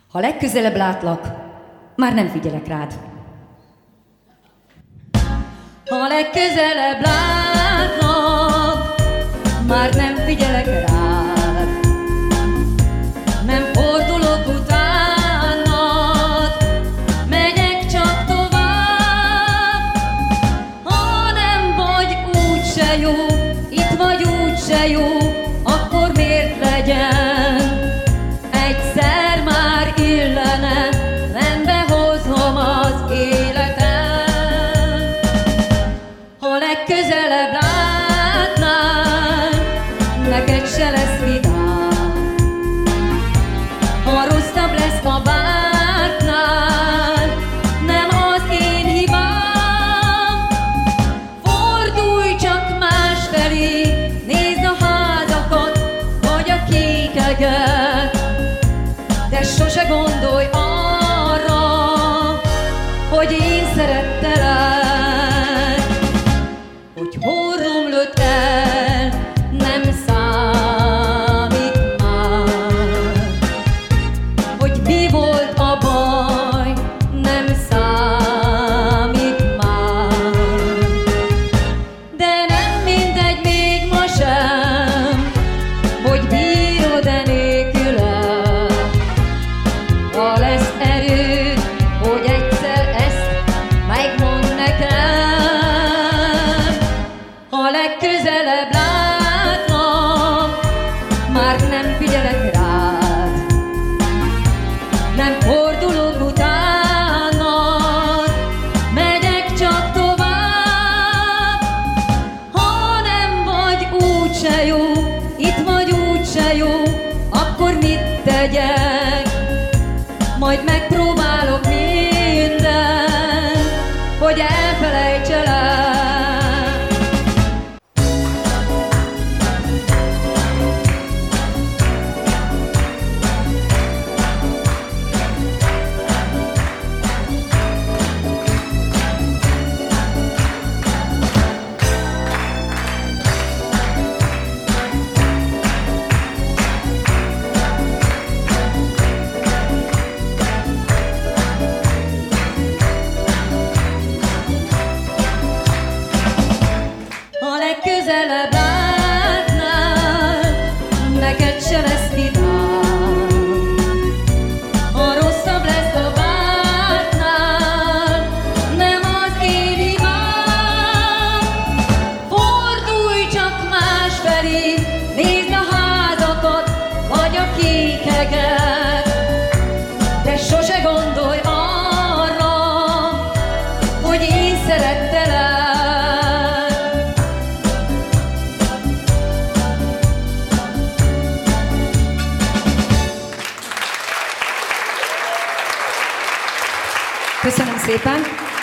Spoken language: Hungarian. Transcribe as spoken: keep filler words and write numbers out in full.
Ha legközelebb látlak, már nem figyelek rád. Ha legközelebb látlak, már nem figyelek rád. Nem fordulok utánad, megyek csak tovább. Ha nem vagy úgyse jó, itt vagy úgyse jó, akkor miért legyen? Egyszer már illene, rendbe hozom az életem. Ha legközelebb látnál, neked se lesz vidám. Ha rosszabb lesz, ha vártnál, nem az én hibám. Fordulj csak másfelé, nézd a házakat, vagy a kékeget, de sose gondolj arra, hogy én szerettelek. Hogy hol romlott el, nem számít már. Hogy mi volt a baj, nem számít már. De nem mindegy még ma sem, hogy bírod-e nélkülem. Ha lesz erőd, hogy egyszer ezt megmondd nekem. Ha legközelebb látlak, már nem figyelek rád. Nem fordulok utánad, megyek csak tovább. Ha nem vagy úgyse jó, itt vagy úgyse jó, akkor mit tegyek? Majd megpróbálok mindent, hogy elfelejtselek. Ha legközelebb látnál, neked se lesz vidám. Ha rosszabb lesz, ha vártnál, nem az én hibám. Fordulj csak másfelé, nézd a házakat, vagy a kékeget, de sose gondolj arra, hogy én szerettelek. Köszönöm szépen!